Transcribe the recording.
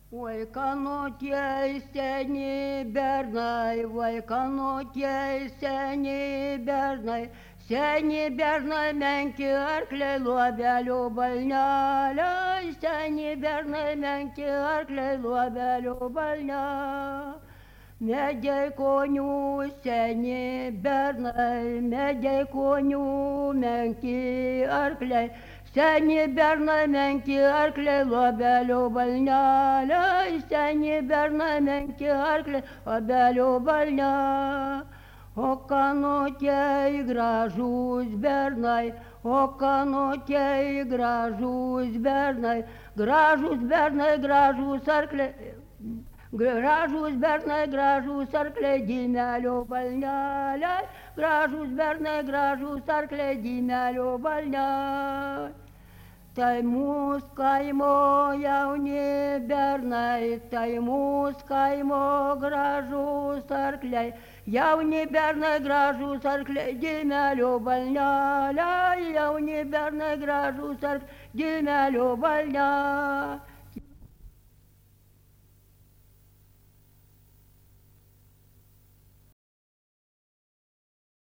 Vaikanotieji seni bernai, vaikanotieji seni bernai menki arkliai luobelio balnelio, seni bernai menki arkliai luobelio balnelio. Medžiai konių seni bernai, medžiai konių menki arkliai, seni bernai menki arkliai luobelio balnelio, seni bernai menki arkliai luobelio balnelio. O kanotieji gražūs bernai, o kanotieji gražūs bernai, gražūs bernai, gražūs arkliai. Gražūs bernai, gražūs arkliai, dymelio balneliai, gražūs bernai, gražūs arkliai, dymelio balneliai. Tai mūsų kaimo jauni bernai, tai mūsų kaimo gražūs arkliai, jauni bernai, gražūs arkliai, dymelio balneliai, jauni bernai, gražūs arkliai, dymelio balneliai.